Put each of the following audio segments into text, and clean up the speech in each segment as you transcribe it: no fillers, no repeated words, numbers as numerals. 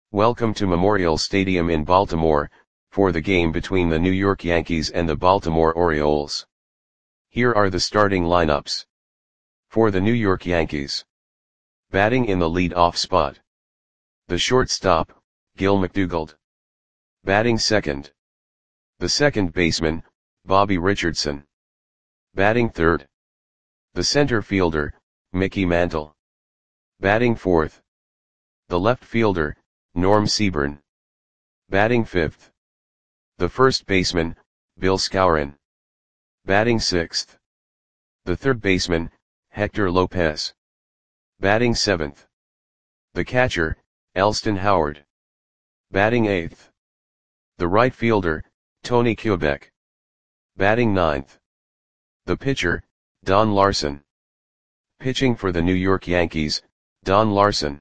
Welcome to Memorial Stadium in Baltimore, for the game between the New York Yankees and the Baltimore Orioles. Here are the starting lineups. For the New York Yankees. Batting in the lead-off spot. The shortstop, Gil McDougald. Batting second. The second baseman, Bobby Richardson. Batting third. The center fielder, Mickey Mantle. Batting fourth. The left fielder, Norm Seaburn. Batting fifth. The first baseman, Bill Skowron. Batting sixth. The third baseman, Hector Lopez. Batting seventh. The catcher, Elston Howard. Batting eighth. The right fielder, Tony Kubek. Batting ninth. The pitcher, Don Larson. Pitching for the New York Yankees, Don Larson.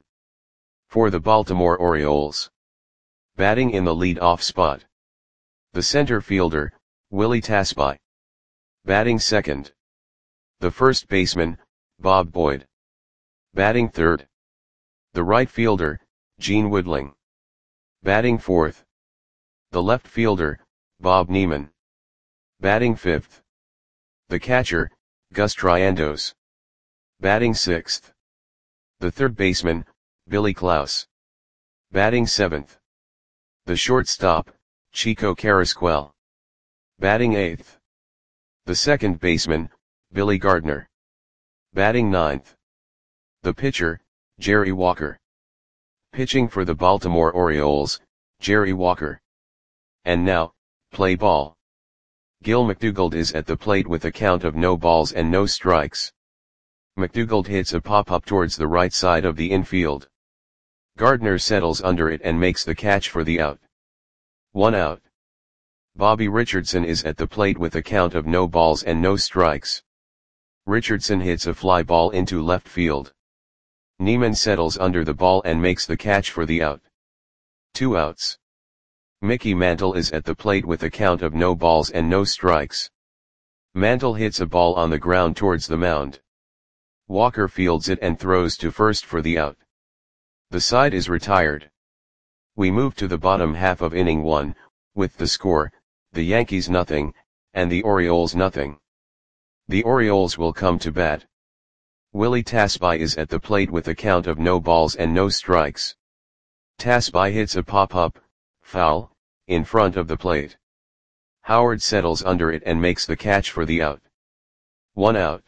For the Baltimore Orioles. Batting in the lead-off spot. The center fielder, Willie Tasby. Batting second. The first baseman, Bob Boyd. Batting third. The right fielder, Gene Woodling. Batting fourth. The left fielder, Bob Neiman. Batting fifth. The catcher, Gus Triandos. Batting sixth. The third baseman, Billy Klaus. Batting seventh. The shortstop, Chico Carrasquel. Batting eighth. The second baseman, Billy Gardner. Batting ninth. The pitcher, Jerry Walker. Pitching for the Baltimore Orioles, Jerry Walker. And now, play ball. Gil McDougald is at the plate with a count of no balls and no strikes. McDougald hits a pop-up towards the right side of the infield. Gardner settles under it and makes the catch for the out. 1 out. Bobby Richardson is at the plate with a count of no balls and no strikes. Richardson hits a fly ball into left field. Neiman settles under the ball and makes the catch for the out. 2 outs. Mickey Mantle is at the plate with a count of no balls and no strikes. Mantle hits a ball on the ground towards the mound. Walker fields it and throws to first for the out. The side is retired. We move to the bottom half of inning 1, with the score, the Yankees nothing, and the Orioles nothing. The Orioles will come to bat. Willie Tasby is at the plate with a count of no balls and no strikes. Tasby hits a pop-up, foul, in front of the plate. Howard settles under it and makes the catch for the out. 1 out.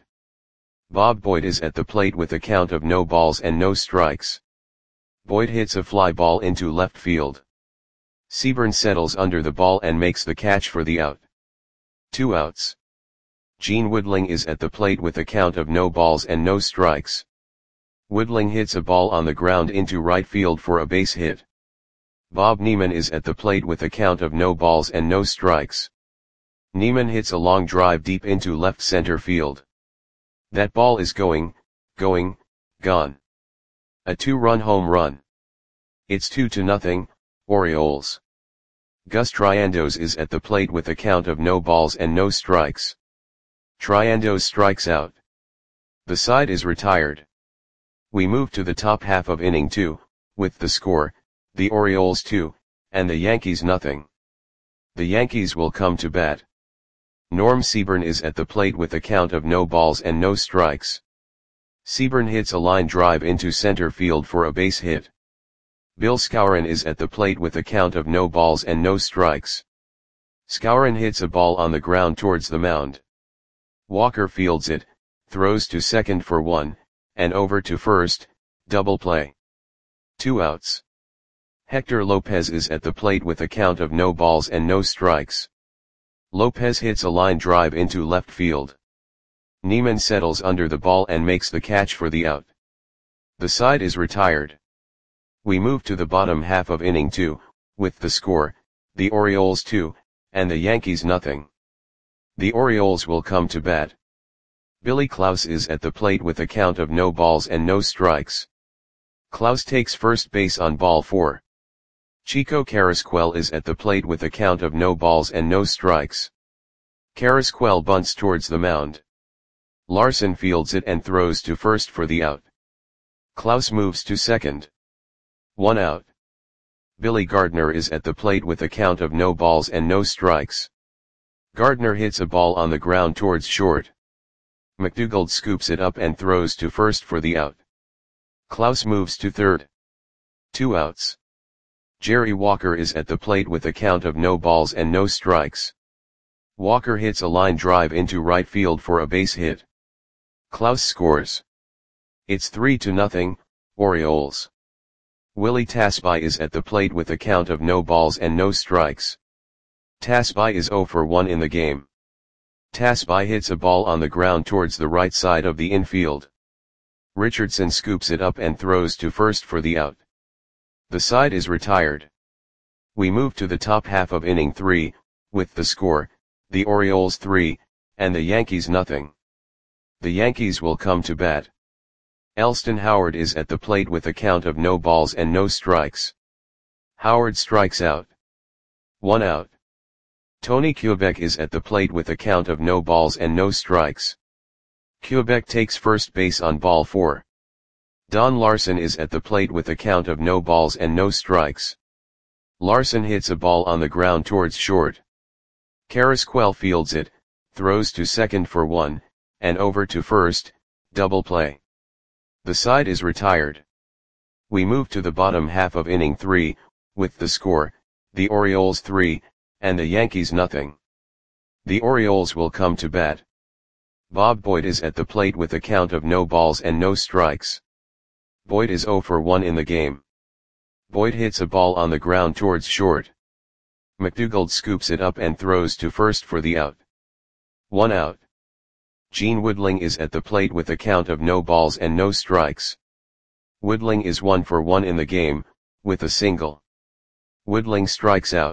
Bob Boyd is at the plate with a count of no balls and no strikes. Boyd hits a fly ball into left field. Seaburn settles under the ball and makes the catch for the out. 2 outs. Gene Woodling is at the plate with a count of no balls and no strikes. Woodling hits a ball on the ground into right field for a base hit. Bob Neiman is at the plate with a count of no balls and no strikes. Neiman hits a long drive deep into left center field. That ball is gone. A 2-run home run. It's 2-0, Orioles. Gus Triandos is at the plate with a count of no balls and no strikes. Triandos strikes out. The side is retired. We move to the top half of inning 2, with the score, the Orioles 2, and the Yankees nothing. The Yankees will come to bat. Norm Seaburn is at the plate with a count of no balls and no strikes. Seaburn hits a line drive into center field for a base hit. Bill Skowron is at the plate with a count of no balls and no strikes. Skowron hits a ball on the ground towards the mound. Walker fields it, throws to second for 1, and over to first, double play. 2 outs. Hector Lopez is at the plate with a count of no balls and no strikes. Lopez hits a line drive into left field. Neiman settles under the ball and makes the catch for the out. The side is retired. We move to the bottom half of inning 2, with the score, the Orioles 2, and the Yankees nothing. The Orioles will come to bat. Billy Klaus is at the plate with a count of no balls and no strikes. Klaus takes first base on ball 4. Chico Carrasquel is at the plate with a count of no balls and no strikes. Carrasquel bunts towards the mound. Larson fields it and throws to first for the out. Klaus moves to second. 1 out. Billy Gardner is at the plate with a count of no balls and no strikes. Gardner hits a ball on the ground towards short. McDougald scoops it up and throws to first for the out. Klaus moves to third. 2 outs. Jerry Walker is at the plate with a count of no balls and no strikes. Walker hits a line drive into right field for a base hit. Klaus scores. It's 3-0, Orioles. Willie Tasby is at the plate with a count of no balls and no strikes. Tasby is 0 for 1 in the game. Tasby hits a ball on the ground towards the right side of the infield. Richardson scoops it up and throws to first for the out. The side is retired. We move to the top half of inning 3, with the score, the Orioles 3, and the Yankees nothing. The Yankees will come to bat. Elston Howard is at the plate with a count of no balls and no strikes. Howard strikes out. 1 out. Tony Kubek is at the plate with a count of no balls and no strikes. Kubek takes first base on ball 4. Don Larson is at the plate with a count of no balls and no strikes. Larson hits a ball on the ground towards short. Carrasquel fields it, throws to second for 1, and over to first, double play. The side is retired. We move to the bottom half of inning 3, with the score, the Orioles 3, and the Yankees nothing. The Orioles will come to bat. Bob Boyd is at the plate with a count of no balls and no strikes. Boyd is 0 for 1 in the game. Boyd hits a ball on the ground towards short. McDougald scoops it up and throws to first for the out. 1 out. Gene Woodling is at the plate with a count of no balls and no strikes. Woodling is 1 for 1 in the game, with a single. Woodling strikes out.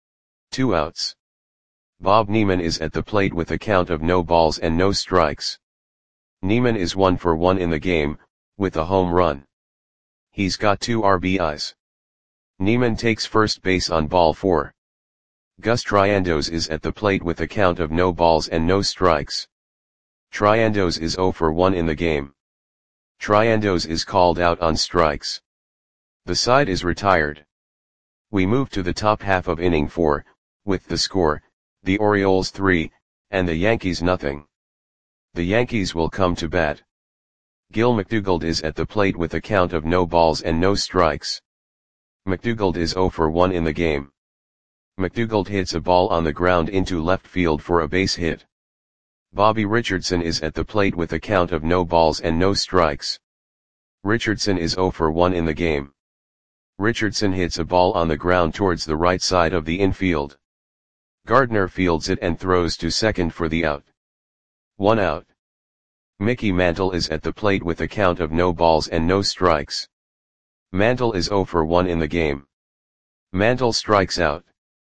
2 outs. Bob Neiman is at the plate with a count of no balls and no strikes. Neiman is 1 for 1 in the game, with a home run. He's got 2 RBIs. Neiman takes first base on ball 4. Gus Triandos is at the plate with a count of no balls and no strikes. Triandos is 0 for 1 in the game. Triandos is called out on strikes. The side is retired. We move to the top half of inning 4, with the score, the Orioles 3, and the Yankees nothing. The Yankees will come to bat. Gil McDougald is at the plate with a count of no balls and no strikes. McDougald is 0 for 1 in the game. McDougald hits a ball on the ground into left field for a base hit. Bobby Richardson is at the plate with a count of no balls and no strikes. Richardson is 0 for 1 in the game. Richardson hits a ball on the ground towards the right side of the infield. Gardner fields it and throws to second for the out. 1 out. Mickey Mantle is at the plate with a count of no balls and no strikes. Mantle is 0 for 1 in the game. Mantle strikes out.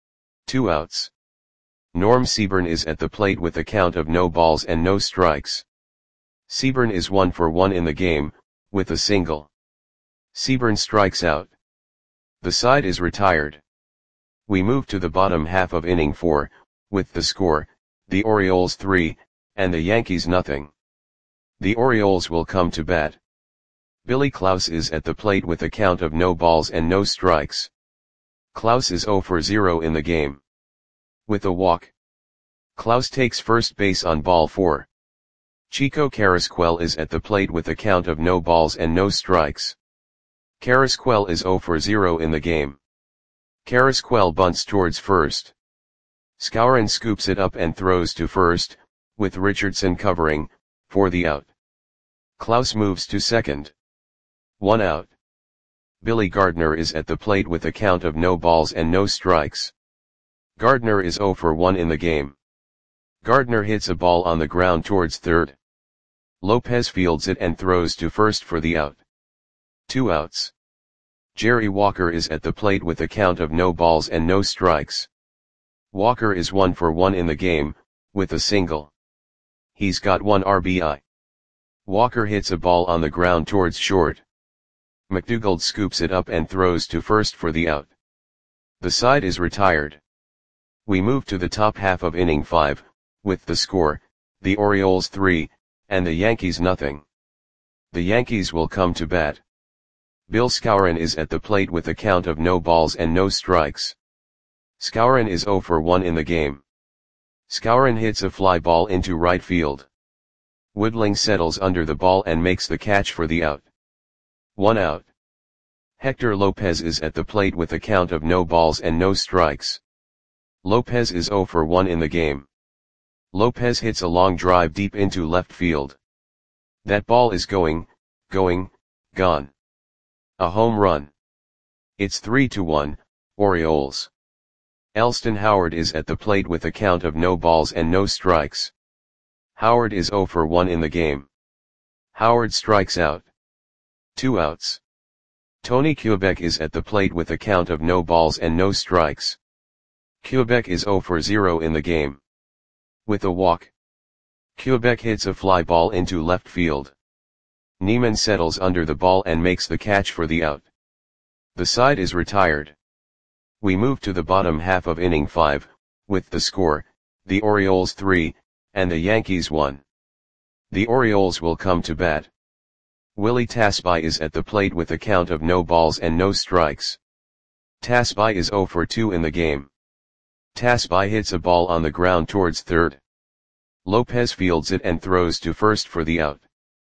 2 outs. Norm Seaburn is at the plate with a count of no balls and no strikes. Seaburn is 1 for 1 in the game, with a single. Seaburn strikes out. The side is retired. We move to the bottom half of inning 4, with the score, the Orioles 3, and the Yankees nothing. The Orioles will come to bat. Billy Klaus is at the plate with a count of no balls and no strikes. Klaus is 0 for 0 in the game. With a walk. Klaus takes first base on ball 4. Chico Carrasquel is at the plate with a count of no balls and no strikes. Carrasquel is 0 for 0 in the game. Carrasquel bunts towards first. Skowron scoops it up and throws to first, with Richardson covering, for the out. Klaus moves to second. 1 out. Billy Gardner is at the plate with a count of no balls and no strikes. Gardner is 0 for 1 in the game. Gardner hits a ball on the ground towards third. Lopez fields it and throws to first for the out. 2 outs. Jerry Walker is at the plate with a count of no balls and no strikes. Walker is 1 for 1 in the game, with a single. He's got 1 RBI. Walker hits a ball on the ground towards short. McDougald scoops it up and throws to first for the out. The side is retired. We move to the top half of inning 5, with the score, the Orioles 3, and the Yankees nothing. The Yankees will come to bat. Bill Skowron is at the plate with a count of no balls and no strikes. Skowron is 0 for 1 in the game. Skowron hits a fly ball into right field. Woodling settles under the ball and makes the catch for the out. 1 out. Hector Lopez is at the plate with a count of no balls and no strikes. Lopez is 0 for 1 in the game. Lopez hits a long drive deep into left field. That ball is gone. A home run. It's 3-1, Orioles. Elston Howard is at the plate with a count of no balls and no strikes. Howard is 0 for 1 in the game. Howard strikes out. 2 outs. Tony Kubek is at the plate with a count of no balls and no strikes. Kubek is 0 for 0 in the game. With a walk. Kubek hits a fly ball into left field. Neiman settles under the ball and makes the catch for the out. The side is retired. We move to the bottom half of inning 5, with the score, the Orioles 3, and the Yankees 1. The Orioles will come to bat. Willie Tasby is at the plate with a count of no balls and no strikes. Tasby is 0 for 2 in the game. Tasby hits a ball on the ground towards third. Lopez fields it and throws to first for the out.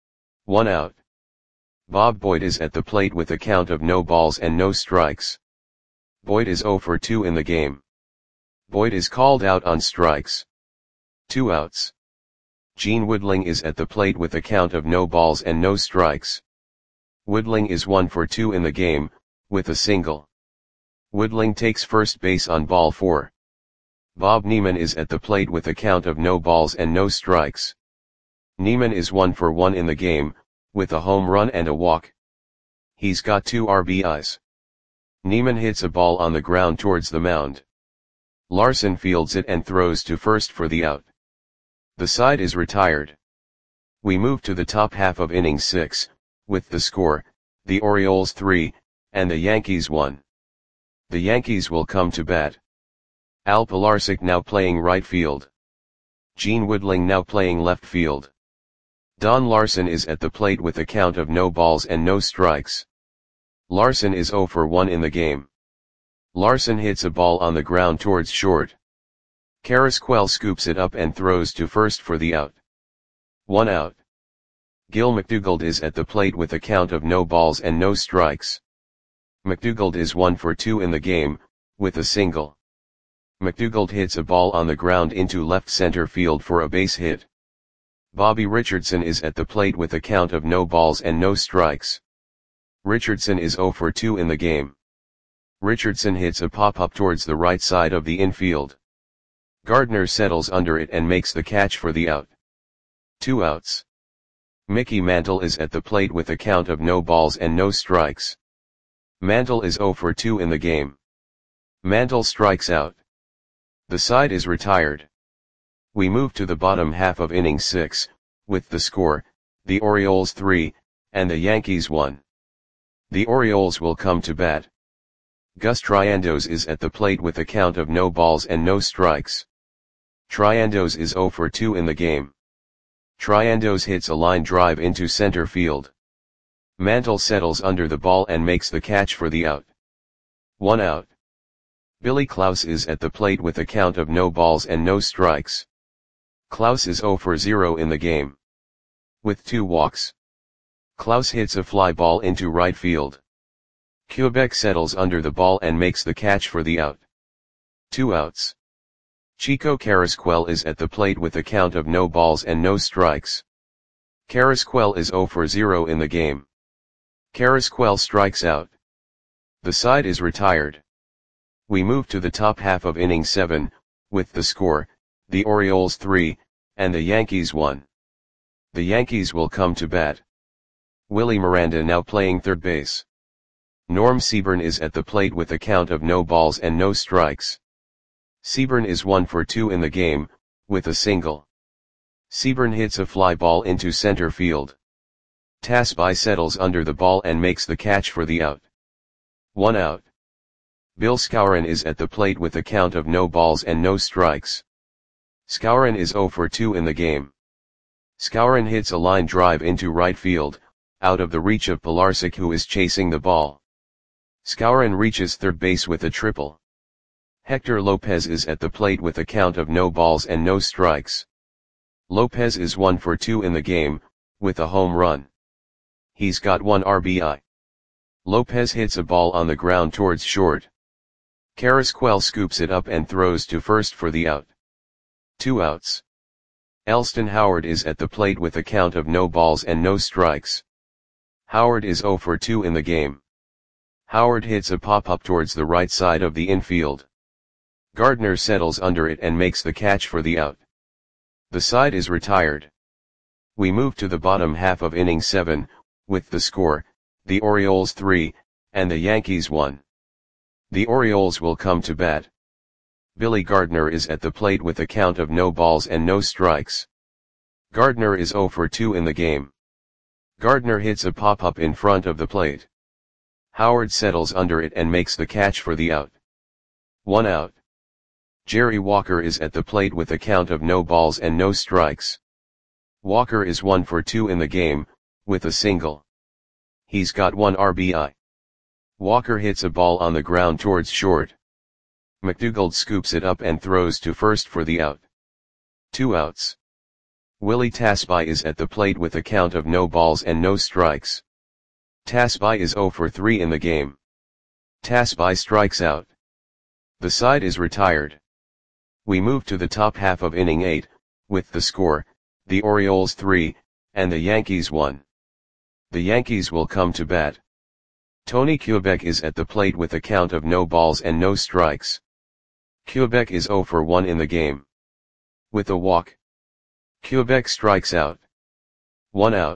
1 out. Bob Boyd is at the plate with a count of no balls and no strikes. Boyd is 0 for 2 in the game. Boyd is called out on strikes. 2 outs. Gene Woodling is at the plate with a count of no balls and no strikes. Woodling is 1 for 2 in the game, with a single. Woodling takes first base on ball 4. Bob Neiman is at the plate with a count of no balls and no strikes. Neiman is 1 for 1 in the game, with a home run and a walk. He's got 2 RBIs. Neiman hits a ball on the ground towards the mound. Larson fields it and throws to first for the out. The side is retired. We move to the top half of inning 6, with the score, the Orioles 3, and the Yankees 1. The Yankees will come to bat. Al Pilarczyk now playing right field. Gene Woodling now playing left field. Don Larson is at the plate with a count of no balls and no strikes. Larson is 0 for 1 in the game. Larson hits a ball on the ground towards short. Carrasquel scoops it up and throws to first for the out. 1 out. Gil McDougald is at the plate with a count of no balls and no strikes. McDougald is 1 for 2 in the game, with a single. McDougald hits a ball on the ground into left center field for a base hit. Bobby Richardson is at the plate with a count of no balls and no strikes. Richardson is 0 for 2 in the game. Richardson hits a pop-up towards the right side of the infield. Gardner settles under it and makes the catch for the out. 2 outs. Mickey Mantle is at the plate with a count of no balls and no strikes. Mantle is 0 for 2 in the game. Mantle strikes out. The side is retired. We move to the bottom half of inning 6, with the score, the Orioles 3, and the Yankees 1. The Orioles will come to bat. Gus Triandos is at the plate with a count of no balls and no strikes. Triandos is 0 for 2 in the game. Triandos hits a line drive into center field. Mantle settles under the ball and makes the catch for the out. 1 out. Billy Klaus is at the plate with a count of no balls and no strikes. Klaus is 0 for 0 in the game. With 2 walks. Klaus hits a fly ball into right field. Kubek settles under the ball and makes the catch for the out. 2 outs. Chico Carrasquel is at the plate with a count of no balls and no strikes. Carrasquel is 0 for 0 in the game. Carrasquel strikes out. The side is retired. We move to the top half of inning 7, with the score, the Orioles 3, and the Yankees 1. The Yankees will come to bat. Willie Miranda now playing third base. Norm Seaburn is at the plate with a count of no balls and no strikes. Seaburn is 1 for 2 in the game, with a single. Seaburn hits a fly ball into center field. Tasby settles under the ball and makes the catch for the out. 1 out. Bill Skowron is at the plate with a count of no balls and no strikes. Skowron is 0 for 2 in the game. Skowron hits a line drive into right field, out of the reach of Pilarczyk, who is chasing the ball. Skowron reaches third base with a triple. Hector Lopez is at the plate with a count of no balls and no strikes. Lopez is 1 for 2 in the game, with a home run. He's got 1 RBI. Lopez hits a ball on the ground towards short. Carrasquel scoops it up and throws to first for the out. 2 outs. Elston Howard is at the plate with a count of no balls and no strikes. Howard is 0 for 2 in the game. Howard hits a pop-up towards the right side of the infield. Gardner settles under it and makes the catch for the out. The side is retired. We move to the bottom half of inning 7, with the score, the Orioles 3, and the Yankees 1. The Orioles will come to bat. Billy Gardner is at the plate with a count of no balls and no strikes. Gardner is 0 for 2 in the game. Gardner hits a pop-up in front of the plate. Howard settles under it and makes the catch for the out. 1 out. Jerry Walker is at the plate with a count of no balls and no strikes. Walker is 1 for 2 in the game, with a single. He's got 1 RBI. Walker hits a ball on the ground towards short. McDougald scoops it up and throws to first for the out. 2 outs. Willie Tasby is at the plate with a count of no balls and no strikes. Tasby is 0 for 3 in the game. Tasby strikes out. The side is retired. We move to the top half of inning 8, with the score, the Orioles 3, and the Yankees 1. The Yankees will come to bat. Tony Kubek is at the plate with a count of no balls and no strikes. Kubek is 0 for 1 in the game. With a walk, Kubek strikes out. 1 out.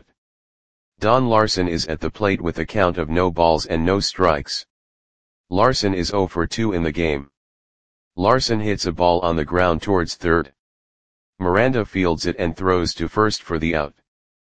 Don Larson is at the plate with a count of no balls and no strikes. Larson is 0 for 2 in the game. Larson hits a ball on the ground towards third. Miranda fields it and throws to first for the out.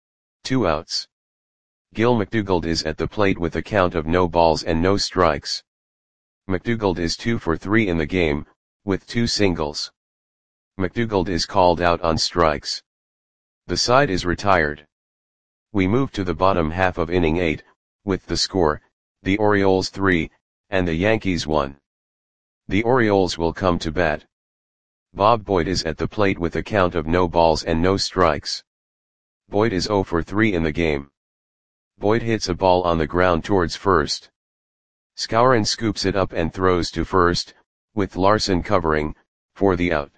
2 outs. Gil McDougald is at the plate with a count of no balls and no strikes. McDougald is 2 for 3 in the game, with 2 singles. McDougald is called out on strikes. The side is retired. We move to the bottom half of inning 8, with the score, the Orioles 3, and the Yankees 1. The Orioles will come to bat. Bob Boyd is at the plate with a count of no balls and no strikes. Boyd is 0 for 3 in the game. Boyd hits a ball on the ground towards first. Skowron scoops it up and throws to first, with Larson covering, for the out.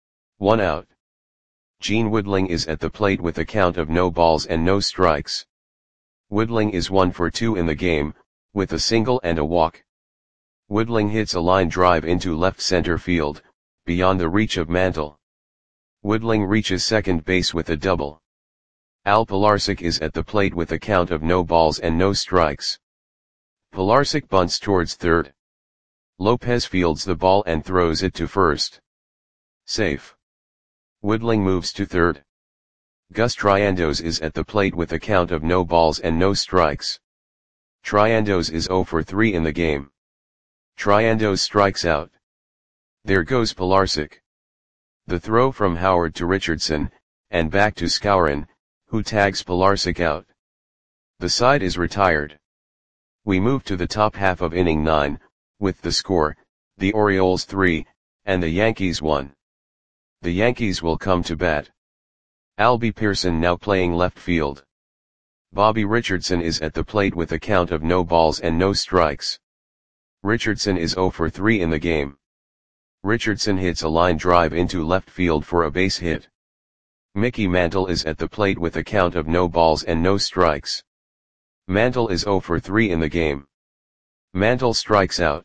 1 out. Gene Woodling is at the plate with a count of no balls and no strikes. Woodling is 1 for 2 in the game, with a single and a walk. Woodling hits a line drive into left center field, beyond the reach of Mantle. Woodling reaches second base with a double. Al Pilarczyk is at the plate with a count of no balls and no strikes. Pilarczyk bunts towards third. Lopez fields the ball and throws it to first. Safe. Woodling moves to third. Gus Triandos is at the plate with a count of no balls and no strikes. Triandos is 0 for 3 in the game. Triandos strikes out. There goes Pilarczyk. The throw from Howard to Richardson, and back to Skowron, who tags Pilarczyk out. The side is retired. We move to the top half of inning 9, with the score, the Orioles 3, and the Yankees 1. The Yankees will come to bat. Albie Pearson now playing left field. Bobby Richardson is at the plate with a count of no balls and no strikes. Richardson is 0 for 3 in the game. Richardson hits a line drive into left field for a base hit. Mickey Mantle is at the plate with a count of no balls and no strikes. Mantle is 0 for 3 in the game. Mantle strikes out.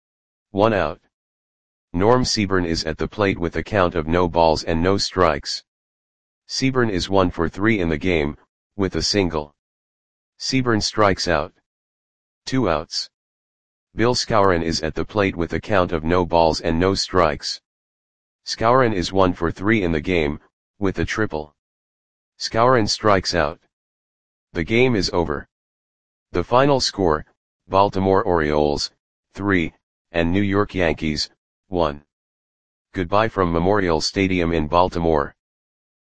1 out. Norm Seaburn is at the plate with a count of no balls and no strikes. Seaburn is 1 for 3 in the game, with a single. Seaburn strikes out. 2 outs. Bill Skowron is at the plate with a count of no balls and no strikes. Skowron is 1 for 3 in the game, with a triple. Skowron strikes out. The game is over. The final score, Baltimore Orioles, 3, and New York Yankees, 1. Goodbye from Memorial Stadium in Baltimore.